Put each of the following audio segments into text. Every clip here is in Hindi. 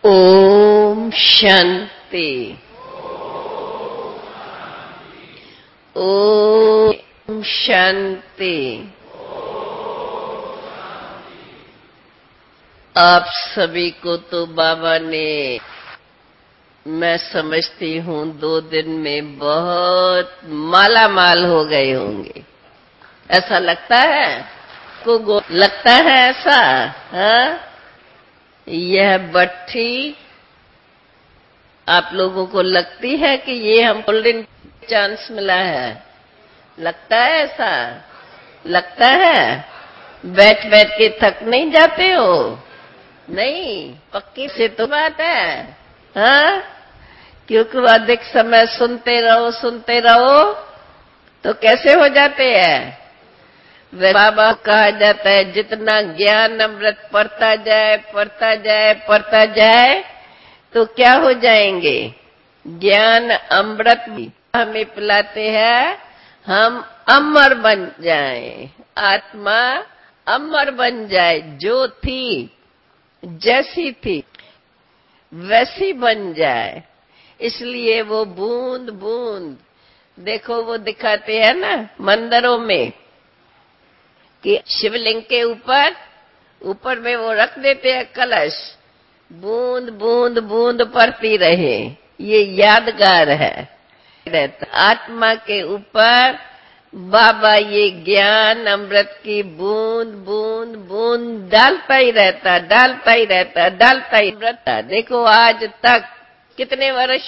ओम शांति। ओम शांति। आप सभी को तो बाबा ने, मैं समझती हूँ 2 दिन में बहुत माला माल हो गए होंगे, ऐसा लगता है को लगता है ऐसा? हाँ, यह भट्ठी आप लोगों को लगती है कि ये हम गोल्डन चांस मिला है? लगता है ऐसा? लगता है? बैठ बैठ के थक नहीं जाते हो? नहीं, पक्की से तो बात है। हाँ, क्योंकि अधिक समय सुनते रहो तो कैसे हो जाते हैं? बाबा कहा जाता है जितना ज्ञान अमृत पढ़ता जाए तो क्या हो जाएंगे? ज्ञान अमृत भी हमें पिलाते हैं, हम अमर बन जाएं, आत्मा अमर बन जाए, जो थी जैसी थी वैसी बन जाए। इसलिए वो बूंद बूंद, देखो वो दिखाते हैं ना मंदिरों में कि शिवलिंग के ऊपर में वो रख देते हैं कलश, बूंद बूंद बूंद पड़ती रहे, ये यादगार है। आत्मा के ऊपर बाबा ये ज्ञान अमृत की बूंद बूंद बूंद डालता ही रहता। देखो आज तक कितने वर्ष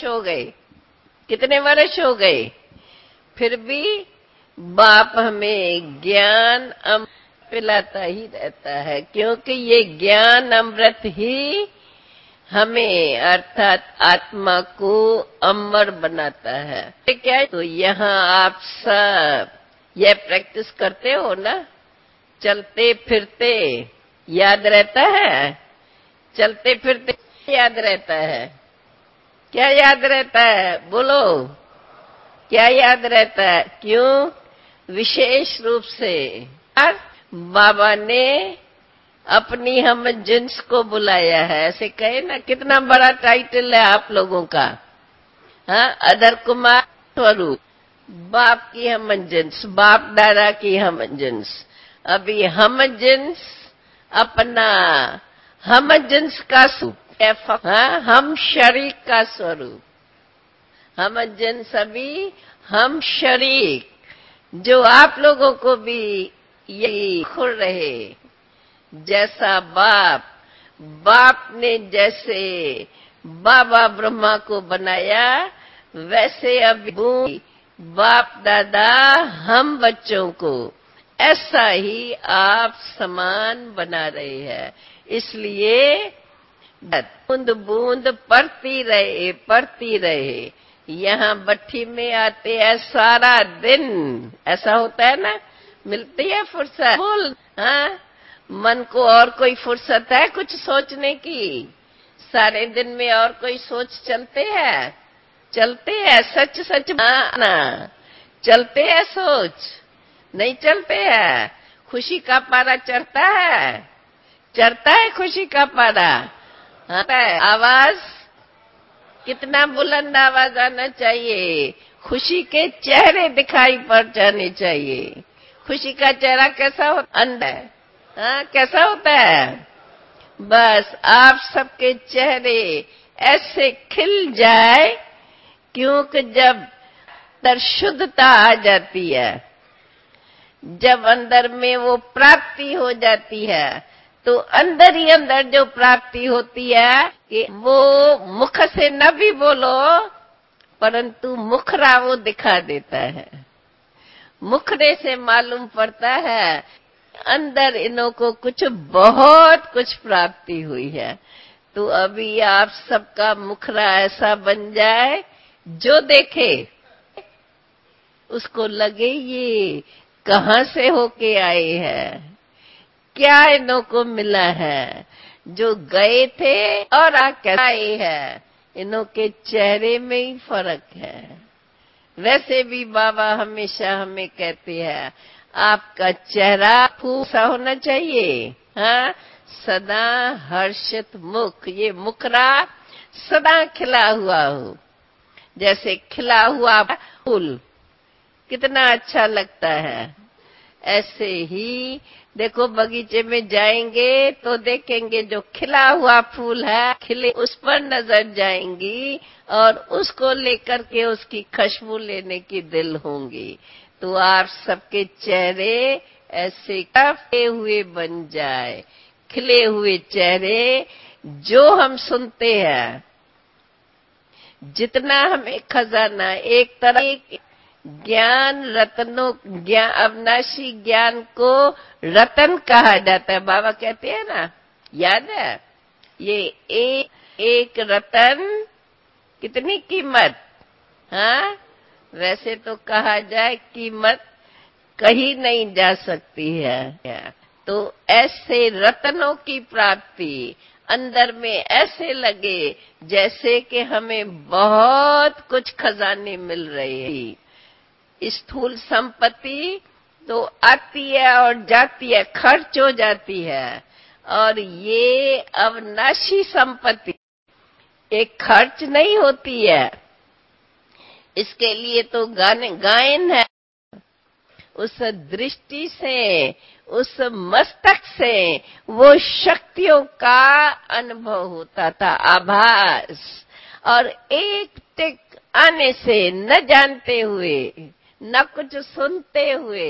हो गए, फिर भी बाप हमें ज्ञान अमृत पिलाता ही रहता है, क्योंकि ये ज्ञान अमृत ही हमें अर्थात आत्मा को अमर बनाता है। क्या है? तो यहाँ आप सब यह प्रैक्टिस करते हो ना, चलते फिरते याद रहता है? चलते फिरते याद रहता है? क्या याद रहता है? बोलो, क्या याद रहता है? क्यों? विशेष रूप से बाबा ने अपनी हम जिन्स को बुलाया है। ऐसे कहे ना, कितना बड़ा टाइटल है आप लोगों का। हाँ, अदर कुमार स्वरूप, बाप की हम जिन्स, बाप दादा की हम जिन्स। अभी हम जिन्स अपना हम जिन्स का स्वरूप, हाँ, हम शरीक का स्वरूप। हम जिन्स अभी हम शरीक, जो आप लोगों को भी यही खुल रहे, जैसा बाप ने जैसे बाबा ब्रह्मा को बनाया, वैसे अब बाप दादा हम बच्चों को ऐसा ही आप समान बना रहे हैं। इसलिए बूंद बूंद पड़ती रहे। यहाँ भट्ठी में आते हैं सारा दिन, ऐसा होता है ना, मिलती है फुर्सत। हाँ, मन को और कोई फुर्सत है कुछ सोचने की? सारे दिन में और कोई सोच चलते हैं? सच ना, चलते हैं सोच? नहीं चलते हैं। खुशी का पारा चढ़ता है खुशी का पारा। हाँ, आवाज कितना बुलंद आवाज आना चाहिए, खुशी के चेहरे दिखाई पड़ जाने चाहिए। खुशी का चेहरा कैसा होता अंदर? हाँ, कैसा होता है? बस आप सबके चेहरे ऐसे खिल जाए, क्योंकि जब अंदर शुद्धता आ जाती है, जब अंदर में वो प्राप्ति हो जाती है, तो अंदर ही अंदर जो प्राप्ति होती है कि वो मुख से न भी बोलो, परंतु मुखरा वो दिखा देता है। मुखरे से मालूम पड़ता है अंदर इन्हों को बहुत कुछ प्राप्ति हुई है। तो अभी आप सबका मुखरा ऐसा बन जाए, जो देखे उसको लगे ये कहाँ से होके आए हैं, क्या इन्हों को मिला है, जो गए थे और आए हैं, इन्हों के चेहरे में ही फर्क है। वैसे भी बाबा हमेशा हमें कहते हैं आपका चेहरा फूसा होना चाहिए। हाँ, सदा हर्षित मुख, ये मुखरा सदा खिला हुआ हो। जैसे खिला हुआ फूल कितना अच्छा लगता है, ऐसे ही देखो बगीचे में जाएंगे तो देखेंगे जो खिला हुआ फूल है, खिले उस पर नजर जाएंगी और उसको लेकर के उसकी खुशबू लेने की दिल होंगी। तो आप सबके चेहरे ऐसे खिले हुए बन जाए, खिले हुए चेहरे। जो हम सुनते हैं, जितना हमें खजाना, एक तरह ज्ञान रत्नों, ज्ञान अविनाशी ज्ञान को रतन कहा जाता है। बाबा कहते हैं ना, याद है? ये एक रतन कितनी कीमत, हाँ? वैसे तो कहा जाए कीमत कहीं नहीं जा सकती है। तो ऐसे रत्नों की प्राप्ति अंदर में ऐसे लगे जैसे कि हमें बहुत कुछ खजाने मिल रहे हैं। स्थूल संपत्ति तो आती है और जाती है, खर्च हो जाती है, और ये अविनाशी संपत्ति एक खर्च नहीं होती है। इसके लिए तो गायन है। उस दृष्टि से, उस मस्तक से वो शक्तियों का अनुभव होता था, आभास। और एक टिक आने से, न जानते हुए, न कुछ सुनते हुए,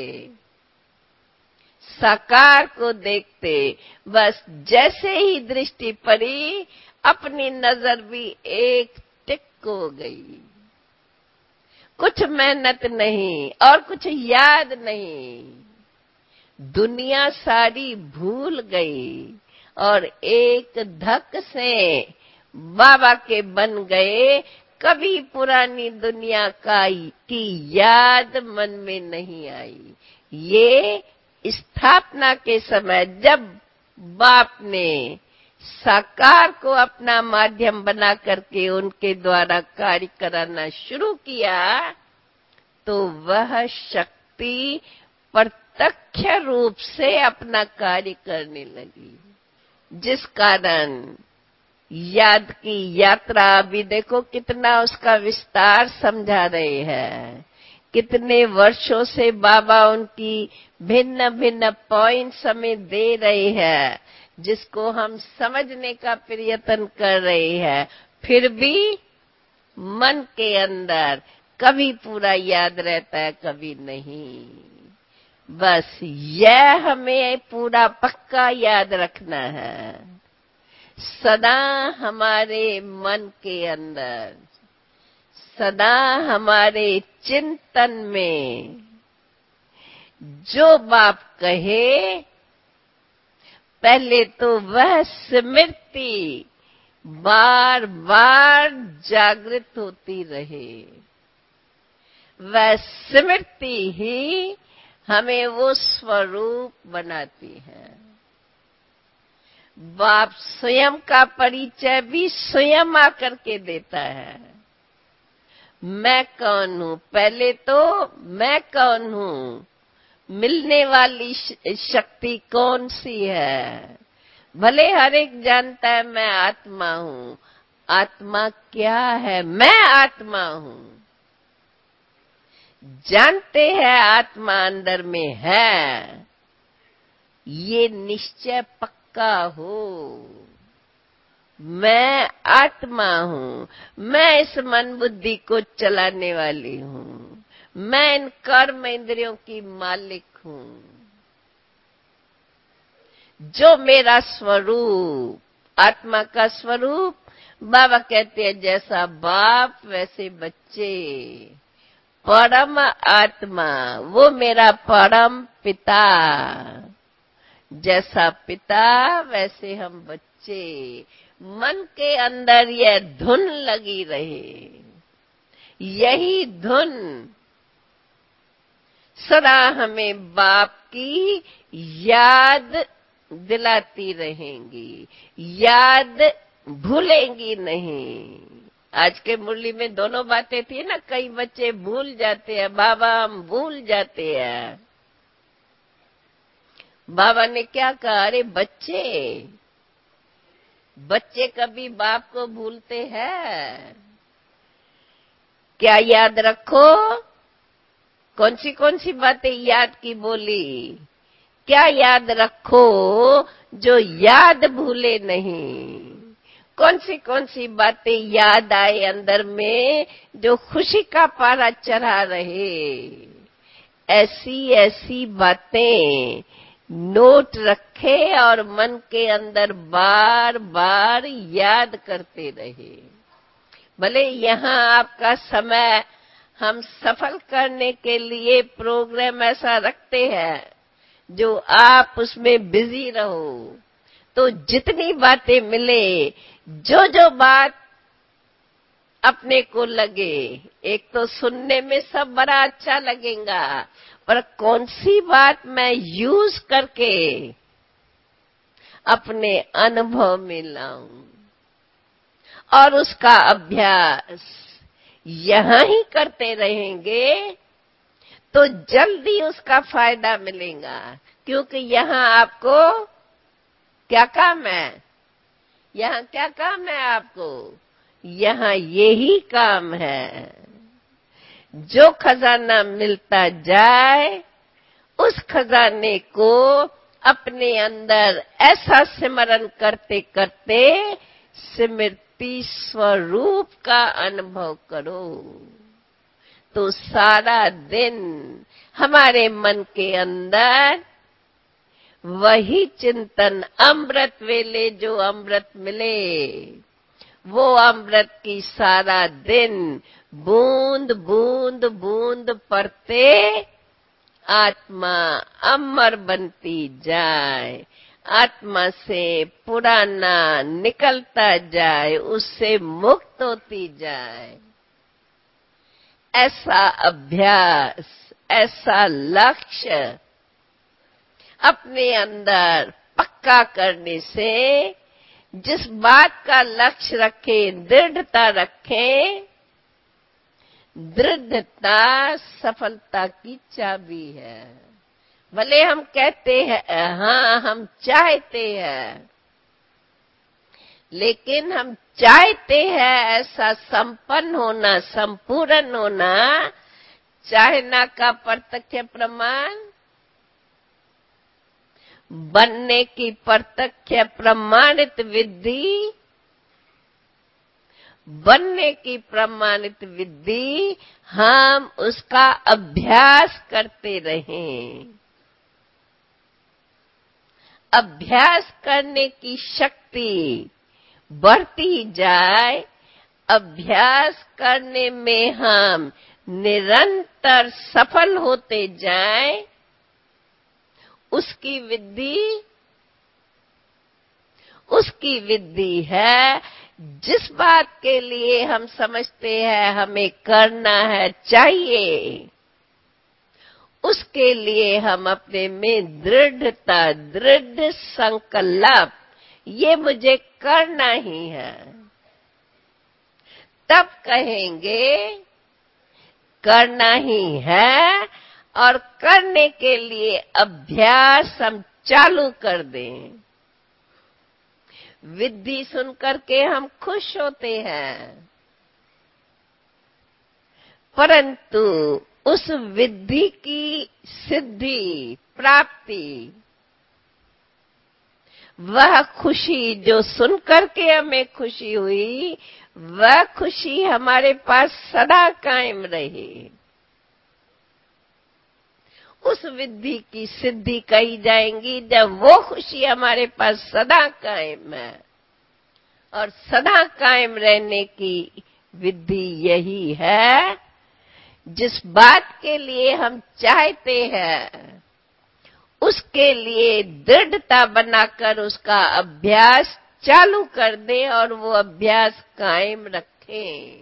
साकार को देखते, बस जैसे ही दृष्टि पड़ी अपनी नजर भी एक टिक हो गई। कुछ मेहनत नहीं और कुछ याद नहीं, दुनिया सारी भूल गई और एक धक से बाबा के बन गए। कभी पुरानी दुनिया की याद मन में नहीं आई। ये स्थापना के समय जब बाप ने साकार को अपना माध्यम बना करके उनके द्वारा कार्य कराना शुरू किया, तो वह शक्ति प्रत्यक्ष रूप से अपना कार्य करने लगी, जिस कारण याद की यात्रा भी देखो कितना उसका विस्तार समझा रहे हैं। कितने वर्षों से बाबा उनकी भिन्न भिन्न पॉइंट्स हमें दे रहे हैं, जिसको हम समझने का प्रयत्न कर रहे हैं। फिर भी मन के अंदर कभी पूरा याद रहता है, कभी नहीं। बस यह हमें पूरा पक्का याद रखना है, सदा हमारे मन के अंदर, सदा हमारे चिंतन में जो बाप कहे, पहले तो वह स्मृति बार बार जागृत होती रहे। वह स्मृति ही हमें वो स्वरूप बनाती है। बाप स्वयं का परिचय भी स्वयं आकर के देता है। मैं कौन हूं? पहले तो मैं कौन हूं, मिलने वाली शक्ति कौन सी है? भले हर एक जानता है मैं आत्मा हूं। आत्मा क्या है? मैं आत्मा हूं। जानते हैं आत्मा अंदर में है, ये निश्चय पक्का हो। मैं आत्मा हूं, मैं इस मन बुद्धि को चलाने वाली हूं, मैं इन कर्म इंद्रियों की मालिक हूं। जो मेरा स्वरूप, आत्मा का स्वरूप, बाबा कहते हैं जैसा बाप वैसे बच्चे। परम आत्मा वो मेरा परम पिता, जैसा पिता वैसे हम बच्चे। मन के अंदर यह धुन लगी रहे, यही धुन सदा हमें बाप की याद दिलाती रहेंगी, याद भूलेंगी नहीं। आज के मुरली में दोनों बातें थी ना, कई बच्चे भूल जाते हैं, बाबा हम भूल जाते हैं। बाबा ने क्या कहा, अरे बच्चे, बच्चे कभी बाप को भूलते हैं क्या? याद रखो, कौन सी बातें याद की बोली, क्या याद रखो जो याद भूले नहीं। कौन सी बातें याद आए अंदर में जो खुशी का पारा चढ़ा रहे। ऐसी ऐसी बातें नोट रखे और मन के अंदर बार बार याद करते रहे। भले यहाँ आपका समय हम सफल करने के लिए प्रोग्राम ऐसा रखते हैं जो आप उसमें बिजी रहो, तो जितनी बातें मिले, जो बात अपने को लगे, एक तो सुनने में सब बड़ा अच्छा लगेगा, पर कौन सी बात मैं यूज करके अपने अनुभव में लाऊं, और उसका अभ्यास यहां ही करते रहेंगे तो जल्दी उसका फायदा मिलेगा। क्योंकि यहां आपको क्या काम है, यहां क्या काम है आपको, यहां यही काम है। जो खजाना मिलता जाए उस खजाने को अपने अंदर ऐसा सिमरन करते करते स्मृति स्वरूप का अनुभव करो, तो सारा दिन हमारे मन के अंदर वही चिंतन, अमृत वेले जो अमृत मिले, वो अमृत की सारा दिन बूंद बूंद बूंद पड़ते आत्मा अमर बनती जाए, आत्मा से पुराना निकलता जाए, उससे मुक्त होती जाए। ऐसा अभ्यास, ऐसा लक्ष्य अपने अंदर पक्का करने से, जिस बात का लक्ष्य रखें, दृढ़ता रखें, दृढ़ता सफलता की चाबी है। भले हम कहते हैं हाँ हम चाहते हैं, लेकिन हम चाहते हैं ऐसा संपन्न होना, संपूर्ण होना, चाहना का प्रत्यक्ष प्रमाण, बनने की प्रत्यक्ष प्रमाणित विधि, बनने की प्रमाणित विधि हम उसका अभ्यास करते रहें। अभ्यास करने की शक्ति बढ़ती जाए, अभ्यास करने में हम निरंतर सफल होते जाएं, उसकी विधि है जिस बात के लिए हम समझते हैं हमें करना है, चाहिए, उसके लिए हम अपने में दृढ़ता, दृढ़ संकल्प, ये मुझे करना ही है, तब कहेंगे करना ही है, और करने के लिए अभ्यास हम चालू कर दें। विधि सुन करके हम खुश होते हैं, परंतु उस विधि की सिद्धि, प्राप्ति, वह खुशी जो सुन करके हमें खुशी हुई, वह खुशी हमारे पास सदा कायम रहे। उस विधि की सिद्धि कही जाएंगी जब वो खुशी हमारे पास सदा कायम है, और सदा कायम रहने की विधि यही है, जिस बात के लिए हम चाहते हैं उसके लिए दृढ़ता बनाकर उसका अभ्यास चालू कर दें और वो अभ्यास कायम रखें।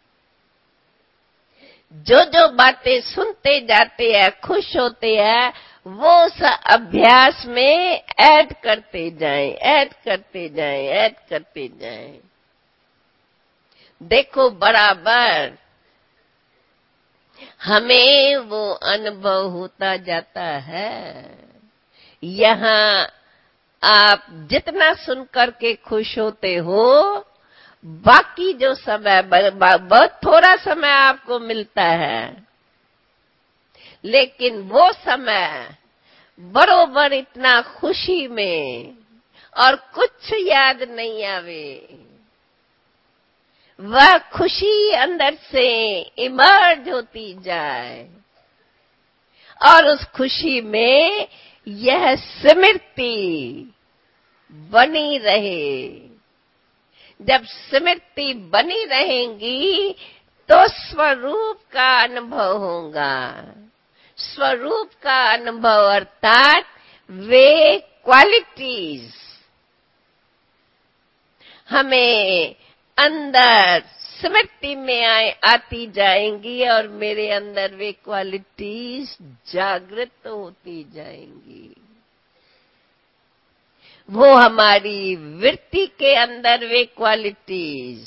जो बातें सुनते जाते हैं, खुश होते हैं, वो उस अभ्यास में ऐड करते जाएं, ऐड करते जाएं, ऐड करते जाएं। देखो बराबर हमें वो अनुभव होता जाता है यहाँ आप जितना सुन करके खुश होते हो, बाकी जो समय बहुत थोड़ा समय आपको मिलता है, लेकिन वो समय बरोबर इतना खुशी में और कुछ याद नहीं आवे, वह खुशी अंदर से इमर्ज होती जाए और उस खुशी में यह स्मृति बनी रहे। जब स्मृति बनी रहेंगी तो स्वरूप का अनुभव होगा। स्वरूप का अनुभव अर्थात वे क्वालिटीज हमें अंदर स्मृति में आती जाएंगी और मेरे अंदर वे क्वालिटीज जागृत होती जाएंगी। वो हमारी वृत्ति के अंदर वे क्वालिटीज,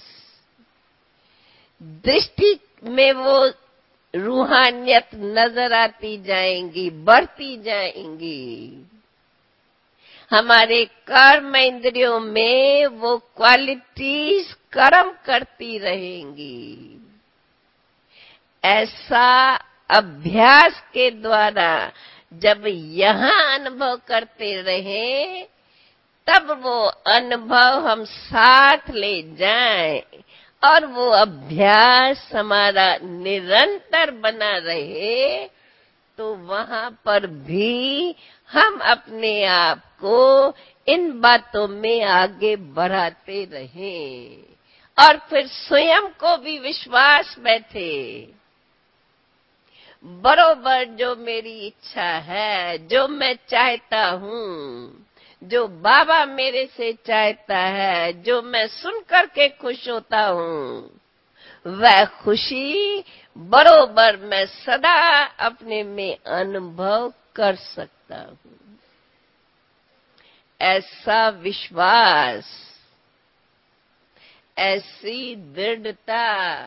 दृष्टि में वो रूहानियत नजर आती जाएंगी, बढ़ती जाएंगी। हमारे कर्म इंद्रियों में वो क्वालिटीज कर्म करती रहेंगी। ऐसा अभ्यास के द्वारा जब यहाँ अनुभव करते रहें, तब वो अनुभव हम साथ ले जाएं और वो अभ्यास हमारा निरंतर बना रहे, तो वहां पर भी हम अपने आप को इन बातों में आगे बढ़ाते रहें और फिर स्वयं को भी विश्वास बैठे, बरोबर जो मेरी इच्छा है, जो मैं चाहता हूँ, जो बाबा मेरे से चाहता है, जो मैं सुन करके खुश होता हूँ, वह खुशी बरोबर मैं सदा अपने में अनुभव कर सकता हूँ। ऐसा विश्वास, ऐसी दृढ़ता,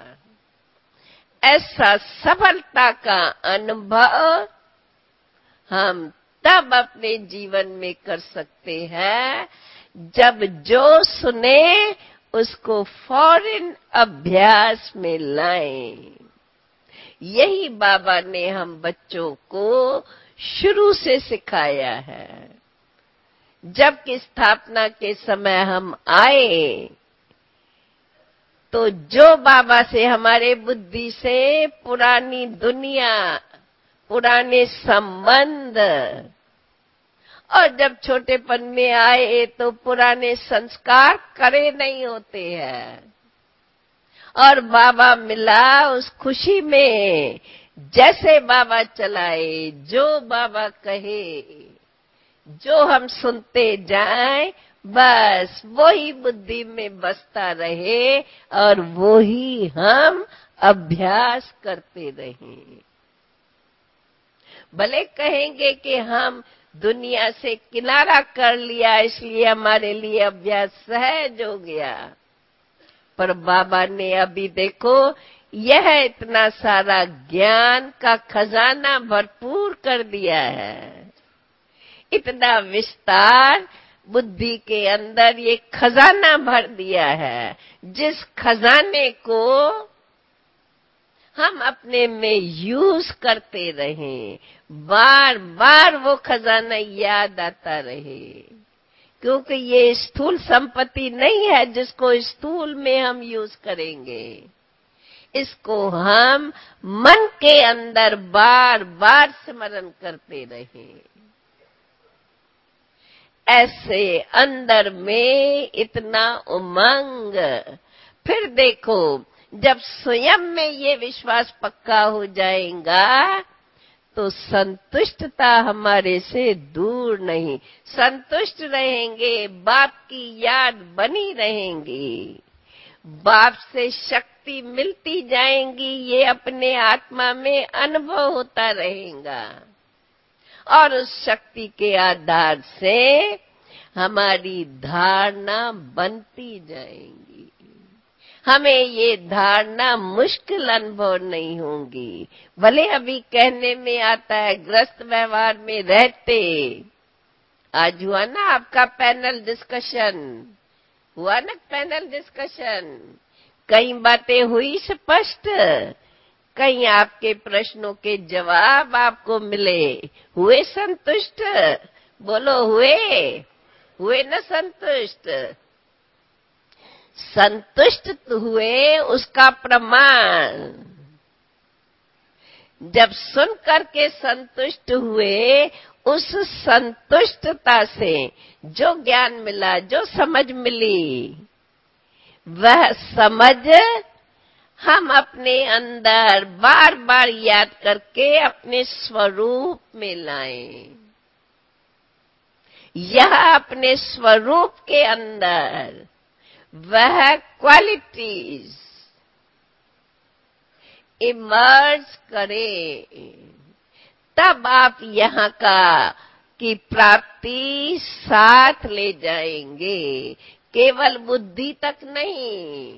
ऐसा सफलता का अनुभव हम तब अपने जीवन में कर सकते हैं जब जो सुने उसको फौरन अभ्यास में लाएं। यही बाबा ने हम बच्चों को शुरू से सिखाया है। जब की स्थापना के समय हम आए तो जो बाबा से हमारे बुद्धि से पुरानी दुनिया, पुराने संबंध, और जब छोटेपन में आए तो पुराने संस्कार करे नहीं होते हैं, और बाबा मिला उस खुशी में, जैसे बाबा चलाए, जो बाबा कहे, जो हम सुनते जाएं, बस वही बुद्धि में बसता रहे और वही हम अभ्यास करते रहें। भले कहेंगे कि हम दुनिया से किनारा कर लिया इसलिए हमारे लिए अभ्यास सहज हो गया, पर बाबा ने अभी देखो यह इतना सारा ज्ञान का खजाना भरपूर कर दिया है। इतना विस्तार बुद्धि के अंदर ये खजाना भर दिया है, जिस खजाने को हम अपने में यूज करते रहें, बार बार वो खजाना याद आता रहे, क्योंकि ये स्थूल संपत्ति नहीं है जिसको स्थूल में हम यूज करेंगे। इसको हम मन के अंदर बार बार स्मरण करते रहें। ऐसे अंदर में इतना उमंग। फिर देखो, जब स्वयं में ये विश्वास पक्का हो जाएगा तो संतुष्टता हमारे से दूर नहीं। संतुष्ट रहेंगे, बाप की याद बनी रहेंगी, बाप से शक्ति मिलती जाएंगी, ये अपने आत्मा में अनुभव होता रहेगा और उस शक्ति के आधार से हमारी धारणा बनती जाएंगी। हमें ये धारणा मुश्किल अनुभव नहीं होगी। भले अभी कहने में आता है ग्रस्त व्यवहार में रहते, आज हुआ ना आपका पैनल डिस्कशन, हुआ ना पैनल डिस्कशन। कई बातें हुई स्पष्ट, कई आपके प्रश्नों के जवाब आपको मिले। हुए संतुष्ट? बोलो हुए? हुए ना संतुष्ट? संतुष्ट तो हुए, उसका प्रमाण जब सुन करके संतुष्ट हुए, उस संतुष्टता से जो ज्ञान मिला, जो समझ मिली, वह समझ हम अपने अंदर बार बार याद करके अपने स्वरूप में लाएं। यह अपने स्वरूप के अंदर वह क्वालिटीज इमर्ज करे, तब आप यहाँ की प्राप्ति साथ ले जाएंगे। केवल बुद्धि तक नहीं।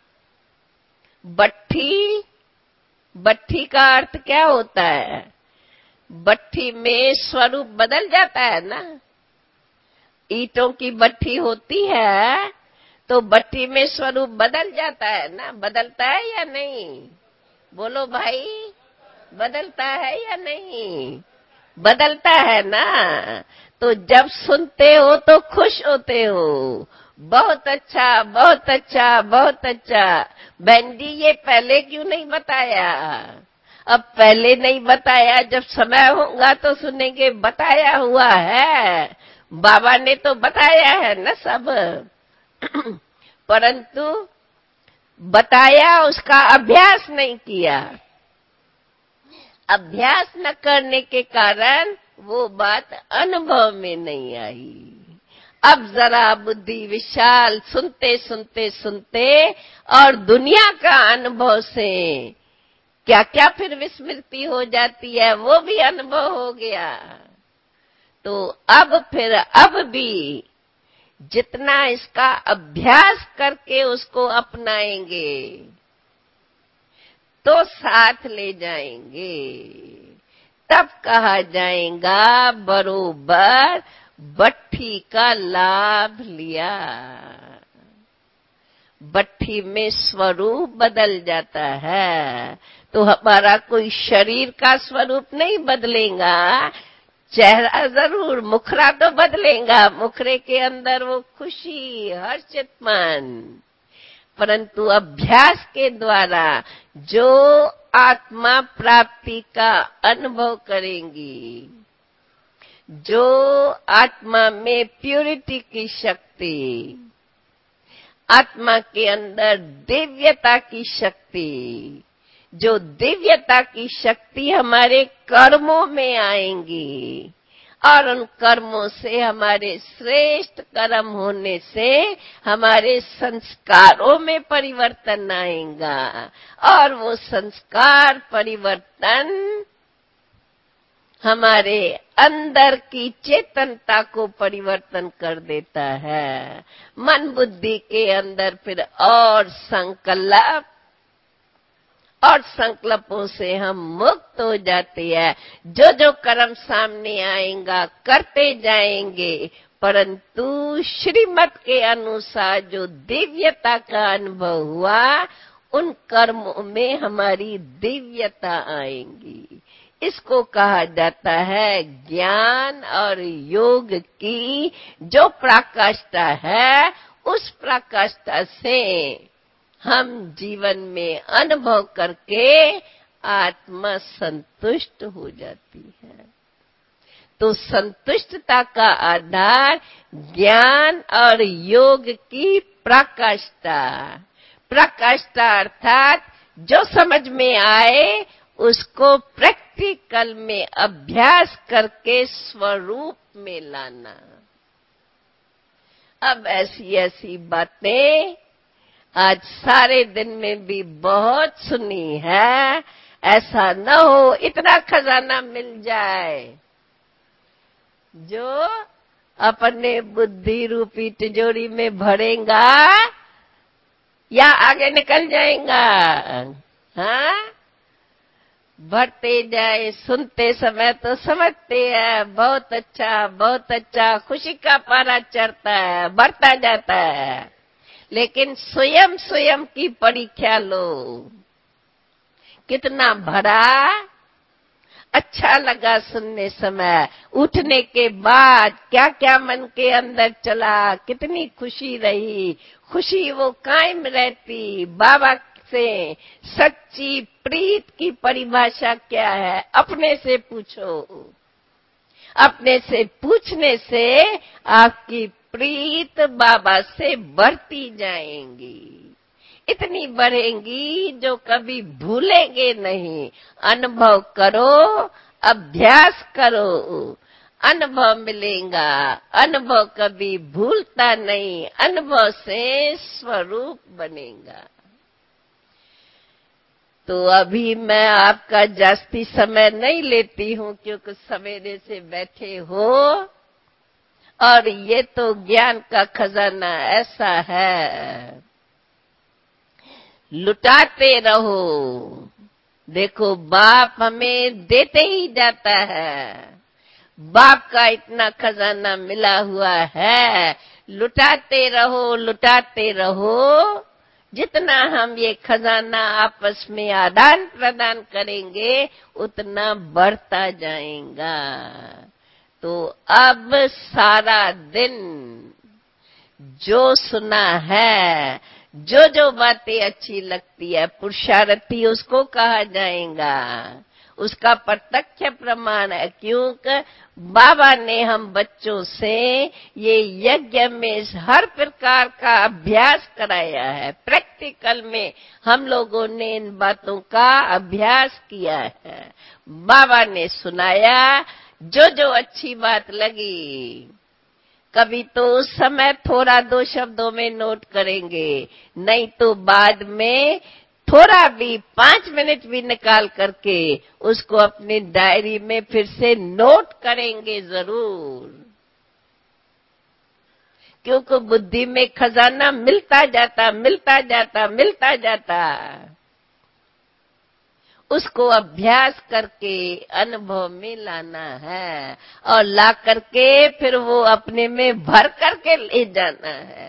बट्ठी का अर्थ क्या होता है? बट्ठी में स्वरूप बदल जाता है ना। ईंटों की बट्ठी होती है तो बट्ठी में स्वरूप बदल जाता है ना। बदलता है या नहीं? बोलो भाई, बदलता है या नहीं? बदलता है ना। तो जब सुनते हो तो खुश होते हो, बहुत अच्छा, बहुत अच्छा, बहुत अच्छा। बहन जी ये पहले क्यों नहीं बताया? अब पहले नहीं बताया, जब समय होगा तो सुनेंगे। बताया हुआ है, बाबा ने तो बताया है ना सब। परंतु बताया, उसका अभ्यास नहीं किया। अभ्यास न करने के कारण वो बात अनुभव में नहीं आई। अब जरा बुद्धि विशाल, सुनते सुनते सुनते और दुनिया का अनुभव से क्या क्या फिर विस्मृति हो जाती है, वो भी अनुभव हो गया। तो अब भी जितना इसका अभ्यास करके उसको अपनाएंगे तो साथ ले जाएंगे, तब कहा जाएगा बरोबर बट्ठी का लाभ लिया। बट्ठी में स्वरूप बदल जाता है तो हमारा कोई शरीर का स्वरूप नहीं बदलेगा, चेहरा जरूर, मुखरा तो बदलेगा, मुखरे के अंदर वो खुशी, हर्षित मन। परंतु अभ्यास के द्वारा जो आत्मा प्राप्ति का अनुभव करेंगी, जो आत्मा में प्यूरिटी की शक्ति, आत्मा के अंदर दिव्यता की शक्ति, जो दिव्यता की शक्ति हमारे कर्मों में आएंगी और उन कर्मों से, हमारे श्रेष्ठ कर्म होने से हमारे संस्कारों में परिवर्तन आएगा और वो संस्कार परिवर्तन हमारे अंदर की चेतनता को परिवर्तन कर देता है। मन बुद्धि के अंदर फिर और संकल्पों से हम मुक्त हो जाते हैं। जो जो कर्म सामने आएगा करते जाएंगे, परंतु श्रीमत के अनुसार जो दिव्यता का अनुभव हुआ, उन कर्मों में हमारी दिव्यता आएंगी। इसको कहा जाता है ज्ञान और योग की जो प्रकाष्ठा है, उस प्रकाष्ठा से हम जीवन में अनुभव करके आत्मा संतुष्ट हो जाती है। तो संतुष्टता का आधार ज्ञान और योग की प्रकाष्ठा। प्रकाष्ठा अर्थात जो समझ में आए उसको प्रैक्टिकल में अभ्यास करके स्वरूप में लाना। अब ऐसी ऐसी बातें आज सारे दिन में भी बहुत सुनी है। ऐसा न हो इतना खजाना मिल जाए जो अपने बुद्धि रूपी तिजोरी में भरेगा या आगे निकल जाएगा। हाँ, बढ़ते जाए। सुनते समय तो समझते हैं बहुत अच्छा, खुशी का पारा चढ़ता है, बढ़ता जाता है। लेकिन स्वयं स्वयं की परीक्षा लो, कितना भरा, अच्छा लगा सुनने समय, उठने के बाद क्या क्या मन के अंदर चला, कितनी खुशी रही, खुशी वो कायम रहती। बाबा से सच्ची प्रीत की परिभाषा क्या है, अपने से पूछो। अपने से पूछने से आपकी प्रीत बाबा से बढ़ती जाएंगी, इतनी बढ़ेंगी जो कभी भूलेंगे नहीं। अनुभव करो, अभ्यास करो, अनुभव मिलेगा। अनुभव कभी भूलता नहीं, अनुभव से स्वरूप बनेगा। तो अभी मैं आपका जास्ती समय नहीं लेती हूँ, क्योंकि सवेरे से बैठे हो, और ये तो ज्ञान का खजाना ऐसा है, लुटाते रहो। देखो, बाप हमें देते ही जाता है, बाप का इतना खजाना मिला हुआ है, लुटाते रहो, लुटाते रहो। जितना हम ये खजाना आपस में आदान प्रदान करेंगे, उतना बढ़ता जाएगा। तो अब सारा दिन जो सुना है, जो जो बातें अच्छी लगती है, पुरुषार्थी उसको कहा जाएगा, उसका प्रत्यक्ष प्रमाण है। क्योंकि बाबा ने हम बच्चों से ये यज्ञ में हर प्रकार का अभ्यास कराया है। प्रैक्टिकल में हम लोगों ने इन बातों का अभ्यास किया है, बाबा ने सुनाया। जो जो अच्छी बात लगी, कभी तो उस समय थोड़ा 2 शब्दों में नोट करेंगे, नहीं तो बाद में थोड़ा भी 5 मिनट भी निकाल करके उसको अपनी डायरी में फिर से नोट करेंगे जरूर। क्योंकि बुद्धि में खजाना मिलता जाता, मिलता जाता, मिलता जाता, उसको अभ्यास करके अनुभव में लाना है, और ला करके फिर वो अपने में भर करके ले जाना है।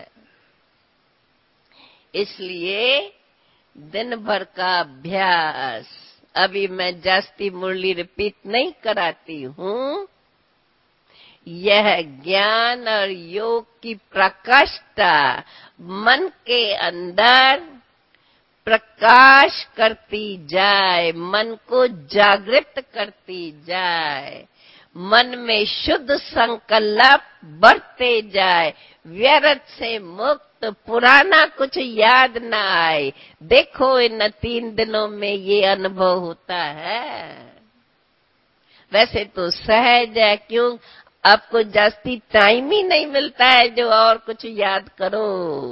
इसलिए दिन भर का अभ्यास। अभी मैं जास्ती मुरली रिपीट नहीं कराती हूँ। यह ज्ञान और योग की प्रकाष्ठा मन के अंदर प्रकाश करती जाए, मन को जागृत करती जाए, मन में शुद्ध संकल्प बढ़ते जाए, व्यर्थ से मुक्त, पुराना कुछ याद ना आए। देखो, इन 3 दिनों में ये अनुभव होता है। वैसे तो सहज है, क्यों आपको जास्ती टाइम ही नहीं मिलता है जो और कुछ याद करो।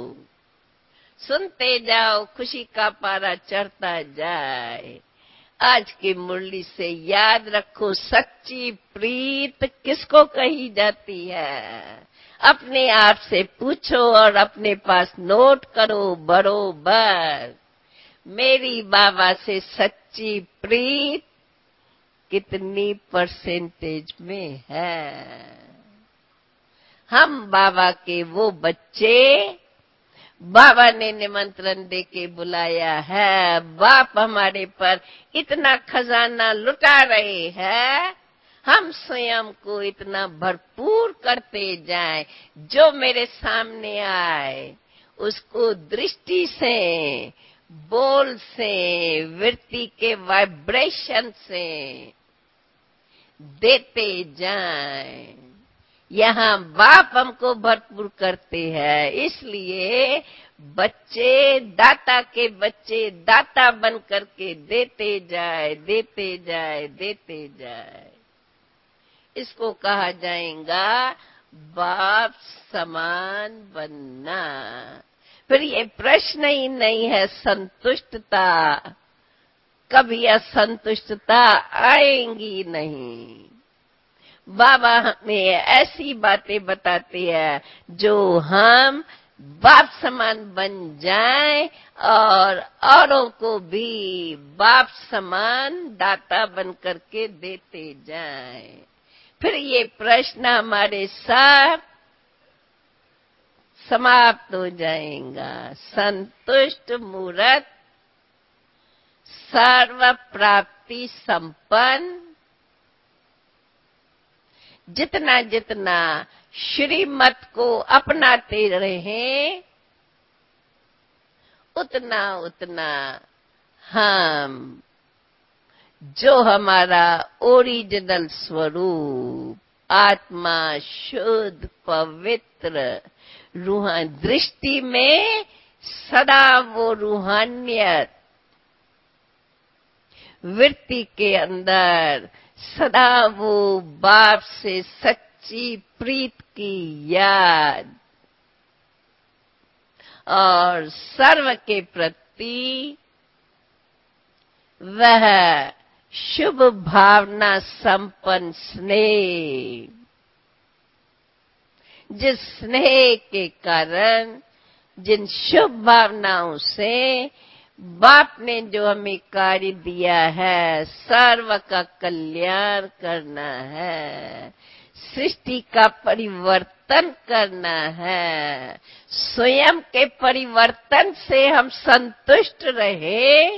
सुनते जाओ, खुशी का पारा चढ़ता जाए। आज की मुरली से याद रखो, सच्ची प्रीत किसको कही जाती है। अपने आप से पूछो और अपने पास नोट करो बरोबर। मेरी बाबा से सच्ची प्रीत कितनी परसेंटेज में है। हम बाबा के वो बच्चे, बाबा ने निमंत्रण देके बुलाया है। बाप हमारे पर इतना खजाना लुटा रहे हैं, हम स्वयं को इतना भरपूर करते जाएं। जो मेरे सामने आए उसको दृष्टि से, बोल से, वृत्ति के वाइब्रेशन से देते जाएं। यहाँ बाप हमको भरपूर करते हैं। इसलिए बच्चे, दाता के बच्चे दाता बन करके देते जाए, देते जाए, देते जाए। इसको कहा जाएगा बाप समान बनना। फिर ये प्रश्न ही नहीं है संतुष्टता, कभी असंतुष्टता आएंगी नहीं। बाबा हमें ऐसी बातें बताते हैं जो हम बाप समान बन जाएं, और औरों को भी बाप समान दाता बन करके देते जाएं। फिर ये प्रश्न हमारे साथ समाप्त हो जाएगा। संतुष्ट मूर्त सर्व प्राप्ति संपन्न, जितना जितना श्रीमत को अपनाते रहें, उतना उतना हम जो हमारा ओरिजिनल स्वरूप आत्मा शुद्ध पवित्र दृष्टि में सदा वो रूहानियत वृत्ति के अंदर सदा वो बाप से सच्ची प्रीत की याद और सर्व के प्रति वह शुभ भावना संपन्न स्नेह, जिस स्नेह के कारण, जिन शुभ भावनाओं से बाप ने जो हमें कार्य दिया है, सर्व का कल्याण करना है, सृष्टि का परिवर्तन करना है, स्वयं के परिवर्तन से हम संतुष्ट रहे,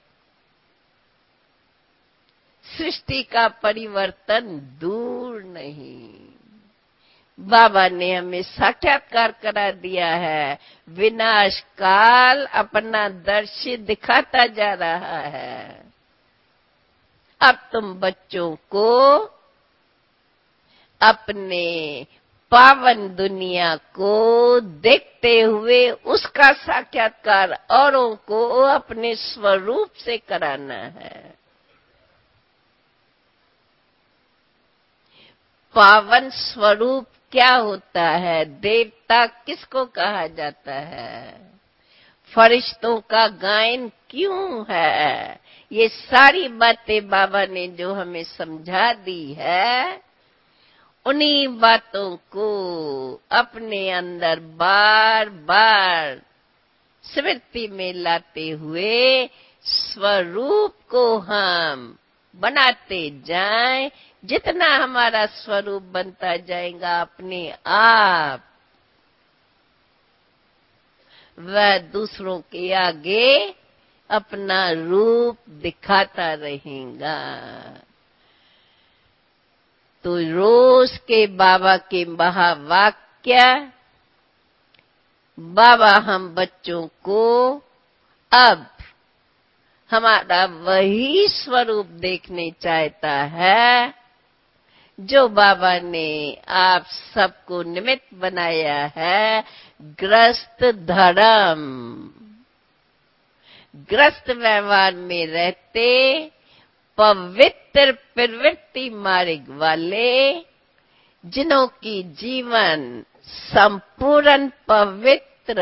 सृष्टि का परिवर्तन दूर नहीं। बाबा ने हमें साक्षात्कार करा दिया है, विनाश काल अपना दर्शी दिखाता जा रहा है। अब तुम बच्चों को अपने पावन दुनिया को देखते हुए उसका साक्षात्कार औरों को अपने स्वरूप से कराना है। पावन स्वरूप क्या होता है? देवता किसको कहा जाता है? फरिश्तों का गायन क्यों है? ये सारी बातें बाबा ने जो हमें समझा दी है, उन्हीं बातों को अपने अंदर बार बार स्मृति में लाते हुए स्वरूप को हम बनाते जाएं। जितना हमारा स्वरूप बनता जाएगा अपने आप, वह दूसरों के आगे अपना रूप दिखाता रहेगा। तो रोज के बाबा के महावाक्य बाबा हम बच्चों को अब हमारा वही स्वरूप देखने चाहता है जो बाबा ने आप सबको निमित्त बनाया है। ग्रस्त धर्म, ग्रस्त व्यवहार में रहते पवित्र प्रवृत्ति मार्ग वाले, जिन्हों की जीवन संपूर्ण पवित्र,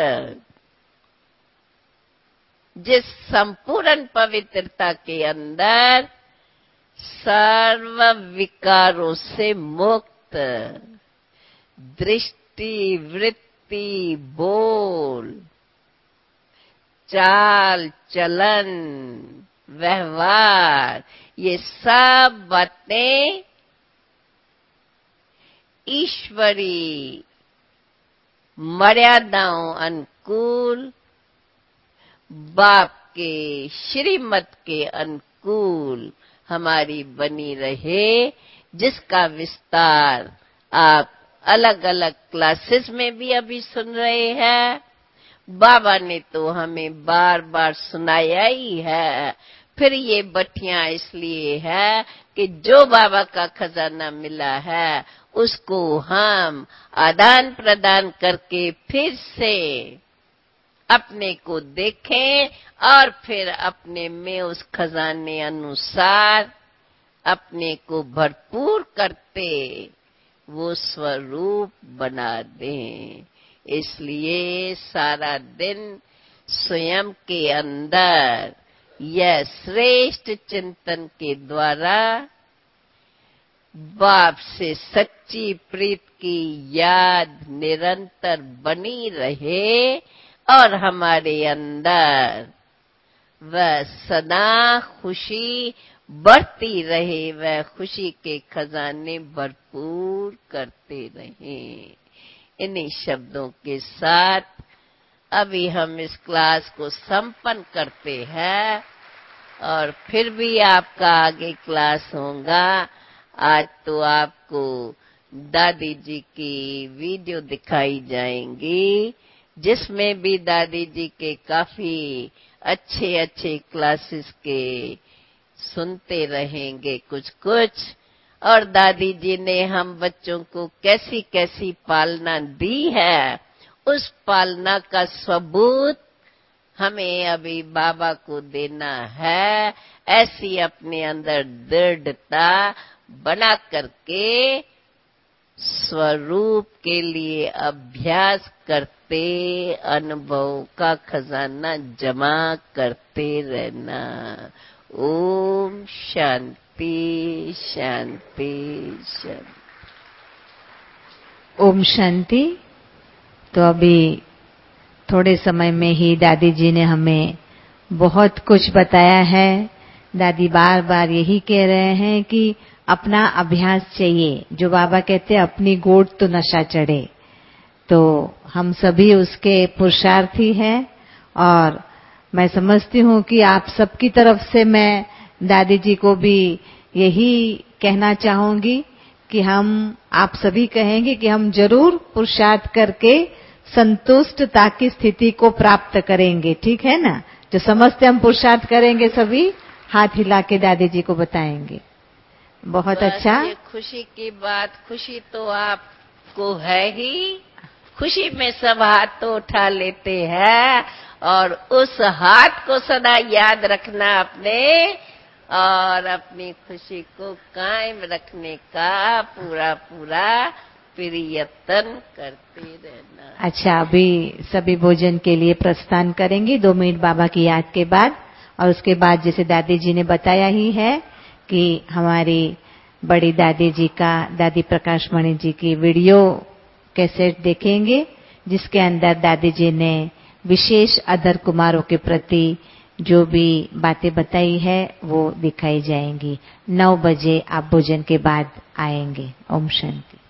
जिस संपूर्ण पवित्रता के अंदर सर्व विकारों से मुक्त, दृष्टि, वृत्ति, बोल, चाल चलन, व्यवहार, ये सब बातें ईश्वरी मर्यादाओं अनुकूल, बाप के श्रीमत के अनुकूल हमारी बनी रहे, जिसका विस्तार आप अलग अलग क्लासेस में भी अभी सुन रहे हैं। बाबा ने तो हमें बार बार सुनाया ही है। फिर ये बटियां इसलिए है कि जो बाबा का खजाना मिला है उसको हम आदान प्रदान करके फिर से अपने को देखें और फिर अपने में उस खजाने अनुसार अपने को भरपूर करते वो स्वरूप बना दें। इसलिए सारा दिन स्वयं के अंदर यह श्रेष्ठ चिंतन के द्वारा बाप से सच्ची प्रीत की याद निरंतर बनी रहे और हमारे अंदर वह सदा खुशी बढ़ती रहे, वह खुशी के खजाने भरपूर करते रहे। इन्हीं शब्दों के साथ अभी हम इस क्लास को संपन्न करते हैं और फिर भी आपका आगे क्लास होगा। आज तो आपको दादी जी की वीडियो दिखाई जाएंगी, जिसमें भी दादी जी के काफी अच्छे अच्छे क्लासेस के सुनते रहेंगे कुछ कुछ। और दादी जी ने हम बच्चों को कैसी कैसी पालना दी है, उस पालना का सबूत हमें अभी बाबा को देना है। ऐसी अपने अंदर दृढ़ता बना करके स्वरूप के लिए अभ्यास करते, अनुभव का खजाना जमा करते रहना। ओम शांति शांति शांति। ओम शांति। तो अभी थोड़े समय में ही दादी जी ने हमें बहुत कुछ बताया है। दादी बार बार यही कह रहे हैं कि अपना अभ्यास चाहिए। जो बाबा कहते हैं अपनी गोद तो नशा चढ़े, तो हम सभी उसके पुरुषार्थी हैं। और मैं समझती हूँ कि आप सबकी तरफ से मैं दादी जी को भी यही कहना चाहूंगी कि हम आप सभी कहेंगे कि हम जरूर पुरुषार्थ करके संतुष्टता की स्थिति को प्राप्त करेंगे। ठीक है ना? जो समझते हम पुरुषार्थ करेंगे सभी हाथ हिला के दादी जी को बताएंगे। बहुत अच्छा। ये खुशी की बात, खुशी तो आपको है ही, खुशी में सब हाथ तो उठा लेते हैं और उस हाथ को सदा याद रखना अपने, और अपनी खुशी को कायम रखने का पूरा पूरा प्रयत्न करते रहना। अच्छा, अभी सभी भोजन के लिए प्रस्थान करेंगे 2 मिनट बाबा की याद के बाद। और उसके बाद जैसे दादी जी ने बताया ही है कि हमारी बड़ी दादी जी का, दादी प्रकाश मणि जी की वीडियो कैसेट देखेंगे, जिसके अंदर दादी जी ने विशेष अधर कुमारों के प्रति जो भी बातें बताई है वो दिखाई जाएंगी। 9 बजे आप भोजन के बाद आएंगे। ओम शांति।